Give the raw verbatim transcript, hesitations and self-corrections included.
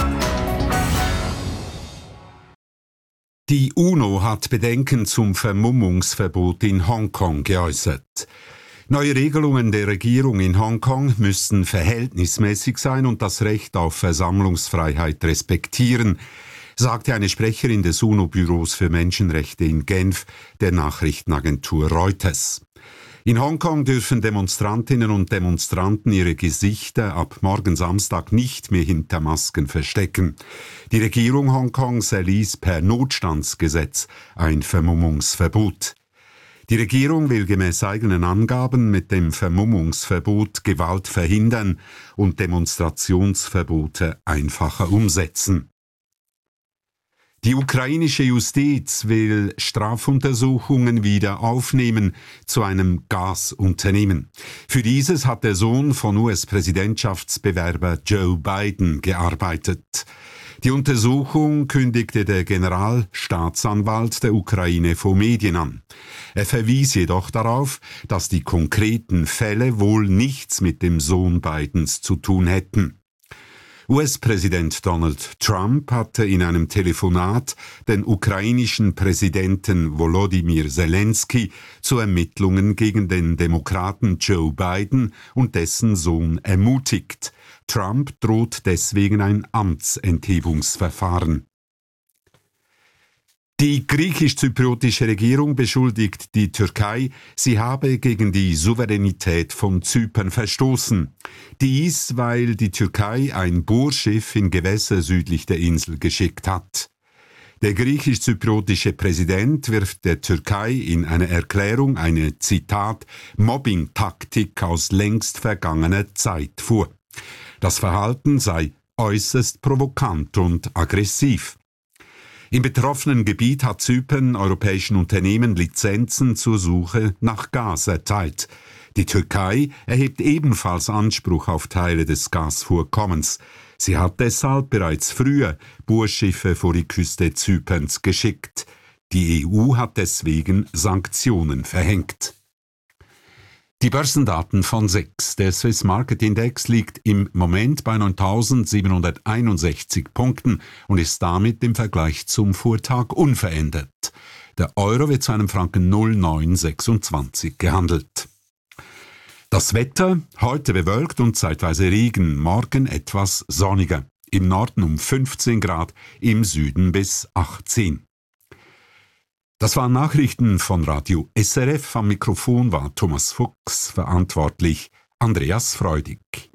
Die UNO hat Bedenken zum Vermummungsverbot in Hongkong geäußert. Neue Regelungen der Regierung in Hongkong müssten verhältnismäßig sein und das Recht auf Versammlungsfreiheit respektieren, sagte eine Sprecherin des UNO-Büros für Menschenrechte in Genf der Nachrichtenagentur Reuters. In Hongkong dürfen Demonstrantinnen und Demonstranten ihre Gesichter ab morgen Samstag nicht mehr hinter Masken verstecken. Die Regierung Hongkongs erließ per Notstandsgesetz ein Vermummungsverbot. Die Regierung will gemäß eigenen Angaben mit dem Vermummungsverbot Gewalt verhindern und Demonstrationsverbote einfacher umsetzen. Die ukrainische Justiz will Strafuntersuchungen wieder aufnehmen zu einem Gasunternehmen. Für dieses hat der Sohn von U S-Präsidentschaftsbewerber Joe Biden gearbeitet. Die Untersuchung kündigte der Generalstaatsanwalt der Ukraine vor Medien an. Er verwies jedoch darauf, dass die konkreten Fälle wohl nichts mit dem Sohn Bidens zu tun hätten. U S-Präsident Donald Trump hatte in einem Telefonat den ukrainischen Präsidenten Volodymyr Zelensky zu Ermittlungen gegen den Demokraten Joe Biden und dessen Sohn ermutigt. Trump droht deswegen ein Amtsenthebungsverfahren. Die griechisch-zypriotische Regierung beschuldigt die Türkei, sie habe gegen die Souveränität von Zypern verstoßen. Dies, weil die Türkei ein Bohrschiff in Gewässer südlich der Insel geschickt hat. Der griechisch-zypriotische Präsident wirft der Türkei in einer Erklärung eine, Zitat, Mobbing-Taktik aus längst vergangener Zeit vor. Das Verhalten sei äußerst provokant und aggressiv. Im betroffenen Gebiet hat Zypern europäischen Unternehmen Lizenzen zur Suche nach Gas erteilt. Die Türkei erhebt ebenfalls Anspruch auf Teile des Gasvorkommens. Sie hat deshalb bereits früher Bohrschiffe vor die Küste Zyperns geschickt. Die E U hat deswegen Sanktionen verhängt. Die Börsendaten von S E X. Der Swiss Market Index liegt im Moment bei neuntausendsiebenhunderteinundsechzig Punkten und ist damit im Vergleich zum Vortag unverändert. Der Euro wird zu einem Franken null Komma neun sechsundzwanzig gehandelt. Das Wetter, heute bewölkt und zeitweise Regen, morgen etwas sonniger. Im Norden um fünfzehn Grad, im Süden bis achtzehn. Das waren Nachrichten von Radio S R F. Am Mikrofon war Thomas Fuchs, verantwortlich Andreas Freudig.